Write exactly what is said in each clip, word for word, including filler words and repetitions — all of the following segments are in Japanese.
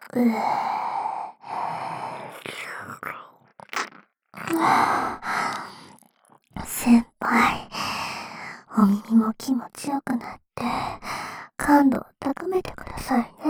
うぅ先輩、お耳も気持ちよくなって感度を高めてくださいね。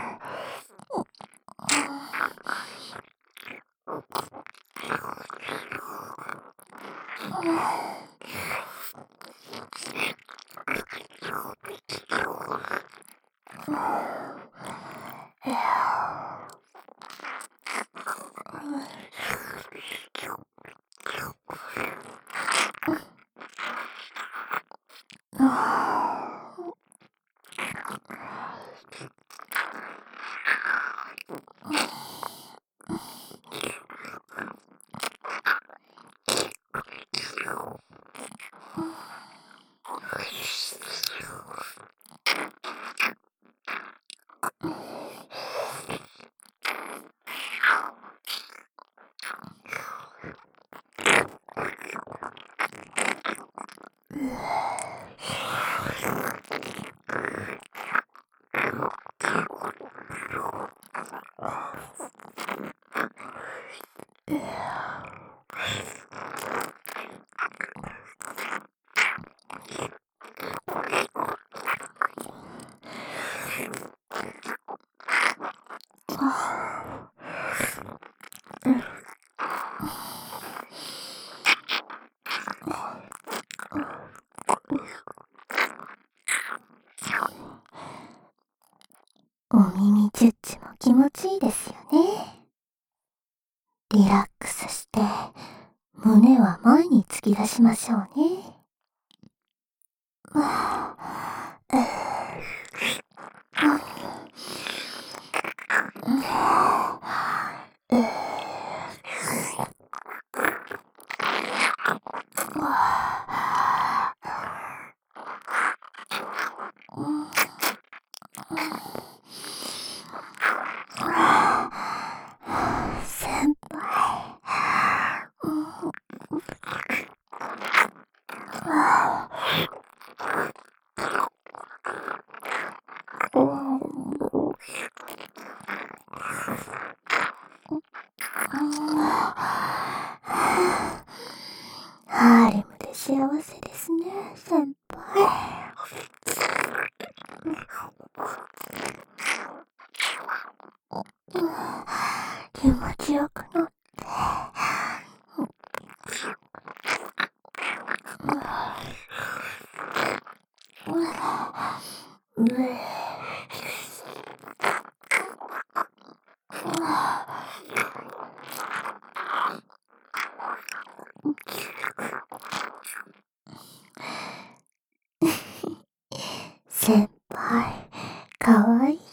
お耳チュッチも気持ちいいですよね。リラックスして胸は前に突き出しましょうね。先輩、ハーレムで幸せですね、先輩。気持ちよくなってうえ先輩、かわいいです。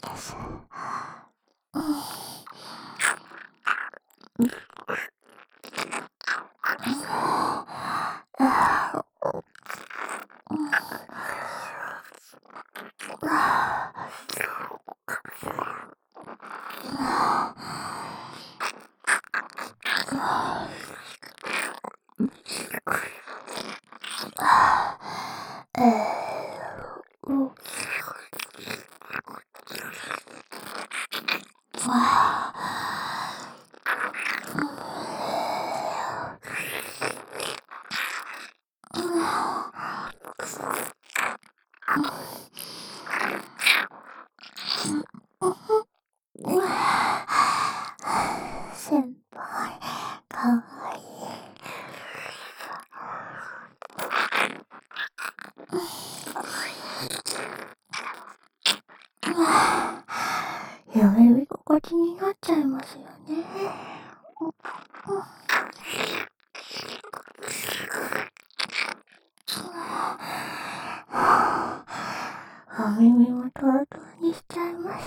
先輩、かわいい。夢見心地になっちゃいますよね。お耳もトロトロにしちゃいます。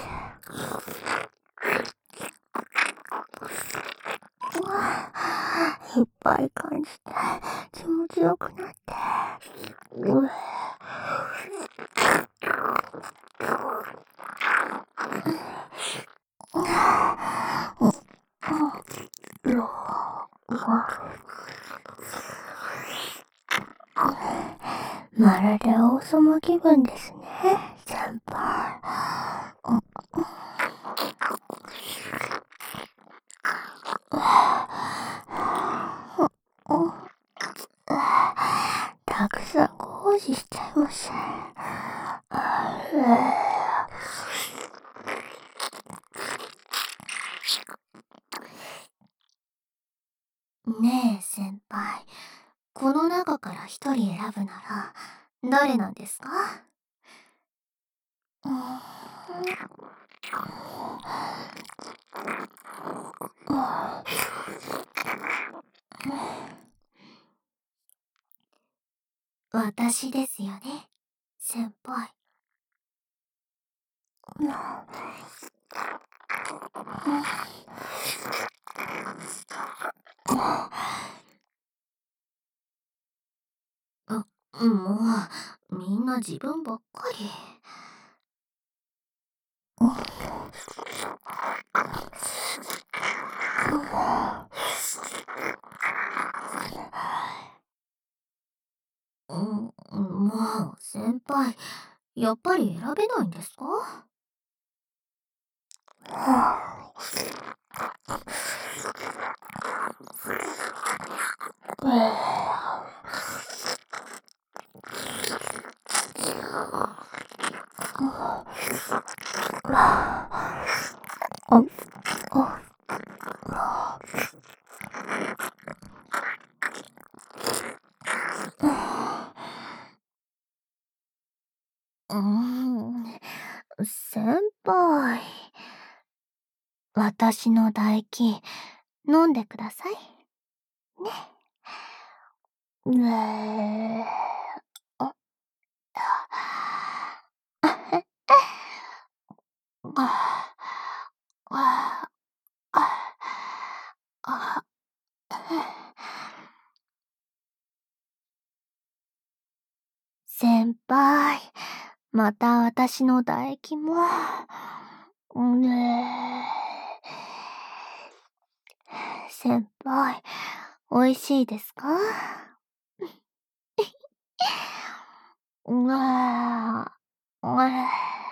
いっぱい感じて気持ちよくなって、うえまるで王様気分ですね、先輩。 ねえ先輩、この中から一人選ぶなら誰なんですか？うーん私ですよね、先輩。あ、もう、みんな自分ばっかり。うん、もう、先輩、やっぱり選べないんですか？うーん、先輩。私の唾液、飲んでください。ね。うえあ、あ、あ、あ、先輩、また私の唾液も。ねえ。先輩、美味しいですか？うわあ、うえ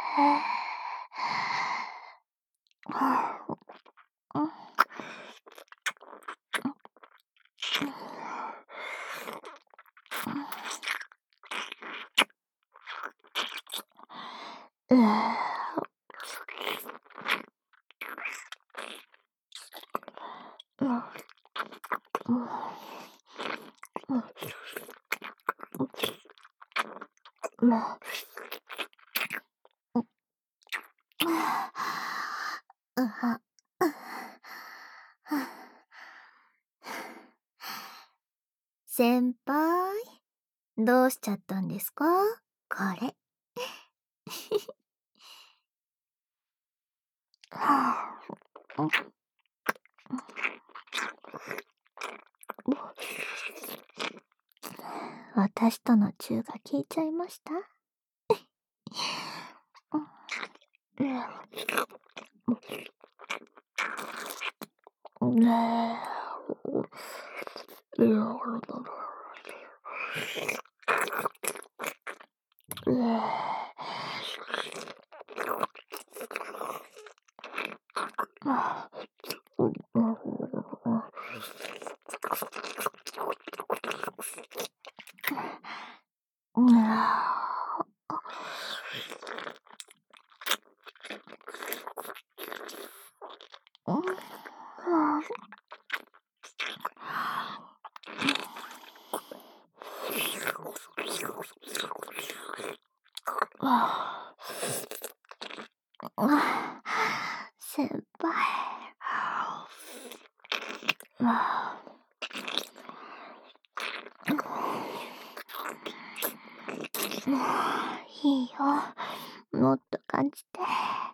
うえうは先輩、どうしちゃったんですか？これ。私とのチューが効いちゃいました？ね先輩。いいよ。もっと感じて。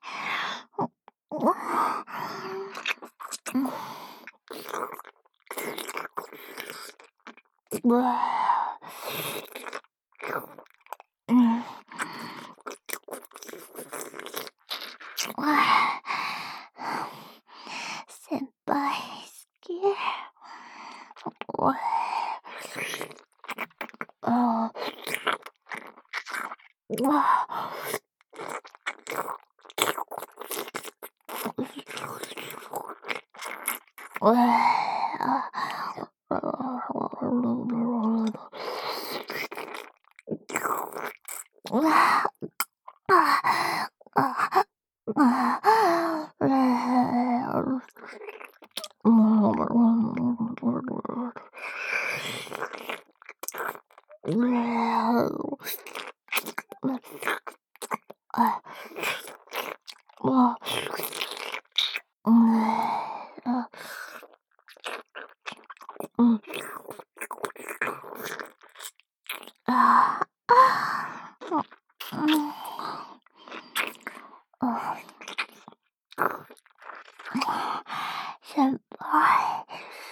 うわうん。先輩、好き。ああ。うわあああうーん、あ、うん。ああ、ああ、うん。あ、先輩。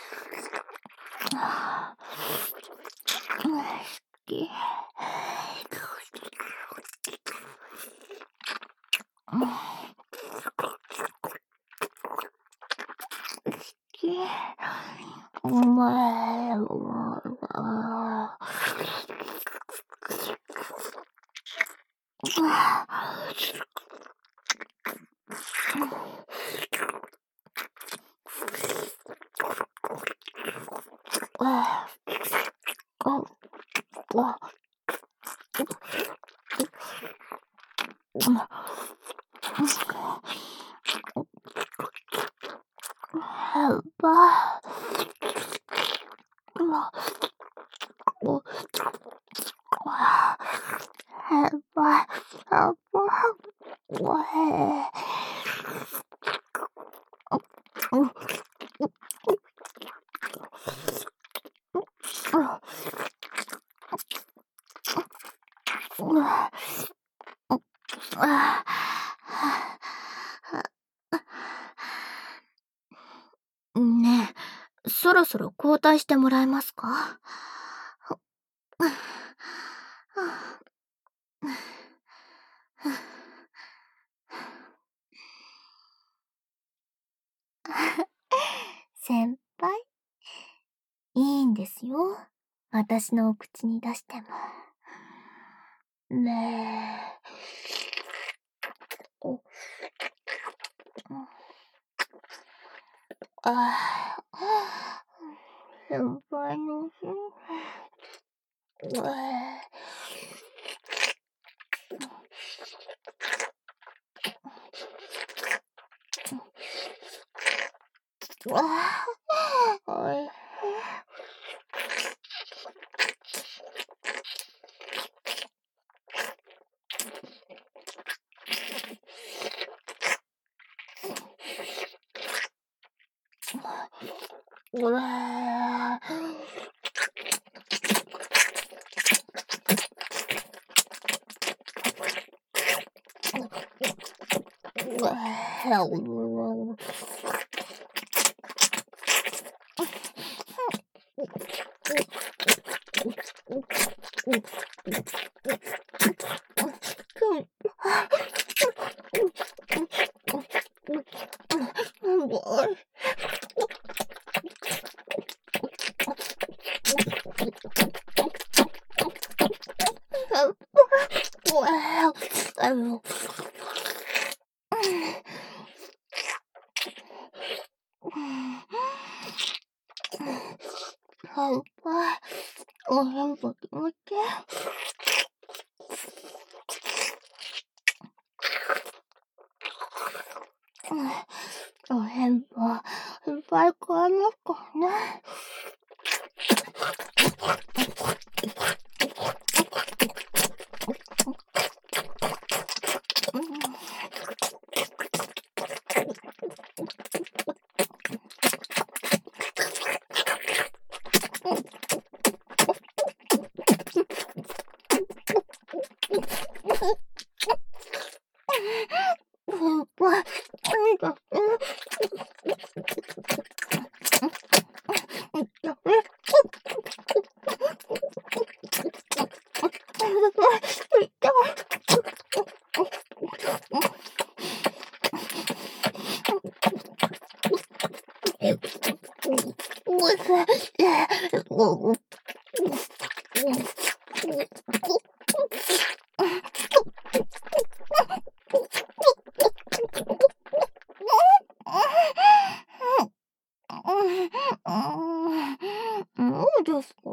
ああ、うん、好き。うん、好き。お前は、ああ、あ、やば。うわ、お、あ、やばい、やばい。わえ。うん、う、あ、うわ、あ、ねえ、そろそろ交代してもらえますか？先輩、いいんですよ。私のお口に出しても。ねえ。お、ああ、先輩の、うわ、うわ、おい、うわ、うわ、うわ、あの、先輩、おへんぽ気持ち。おへんぽ、いっぱい買えますからね。先輩、何か、そうですか？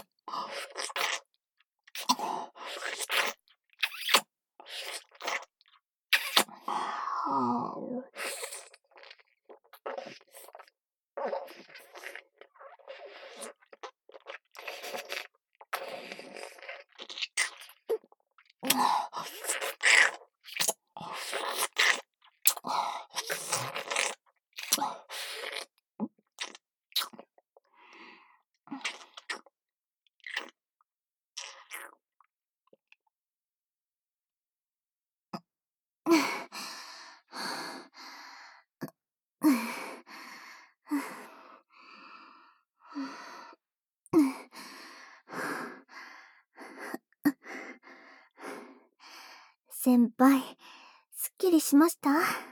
先輩、すっきりしました？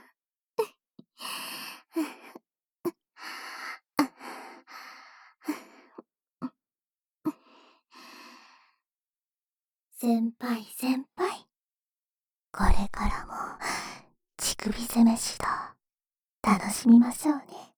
先輩先輩、これからも乳首攻め指導楽しみましょうね。